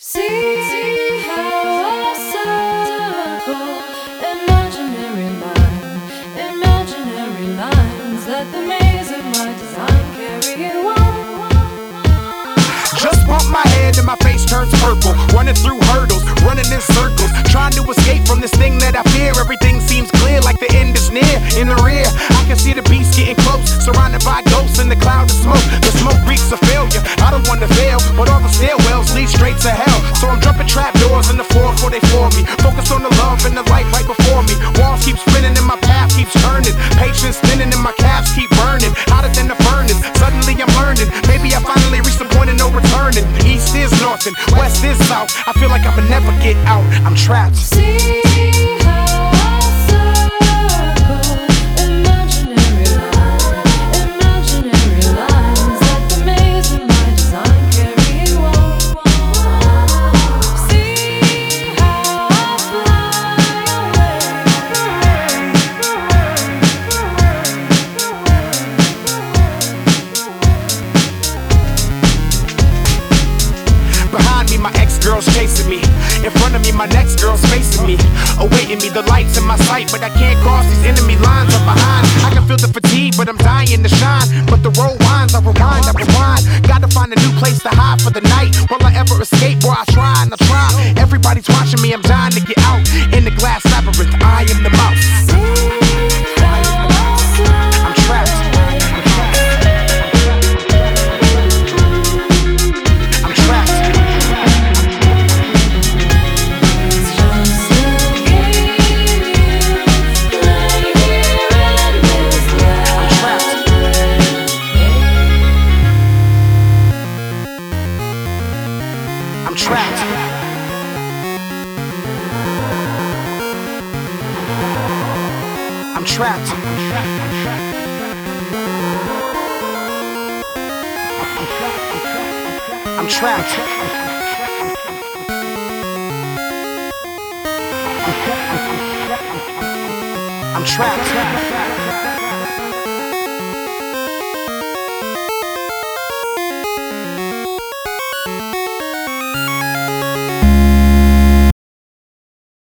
See how I circle imaginary lines that the maze of my design carry you on. Just bump my head and my face turns purple. Running through hurdles, running in circles, trying to escape from this thing that I fear. Everything seems clear, like the end is near. In the rear, I can see the beast getting close, surrounded by ghosts in the cloud of smoke. The smoke reeks of failure. I don't want to fail, but all the stairwells lead straight to hell. So I'm jumping trapdoors in the floor before they for me. Focus on the love and the light right before me. Walls keep spinning and my path keeps turning. Patience thinning and my calves keep burning. Hotter than the furnace, suddenly I'm learning. Maybe I finally reached the point of no returning. East is north and west is south. I feel like I'ma never get out. I'm trapped. See how I circle imaginary lines that the maze of my design carry you on. See how I fly Behind me, my ex-girl's chasing me. In front of me, my next girl's facing me. Awaiting me, the lights in my sight, but I can't cross these enemy lines up behind. I can feel the fatigue, but I'm dying to shine. But the road winds, I rewind. Gotta find a new place to hide for the night. Will I ever escape? Boy, I try and I try. Everybody's watching me, I'm dying to get out. In the glass labyrinth, I am the mouse. I'm trapped. I'm trapped. I'm trapped. I'm trapped. I'm trapped. I'm trapped.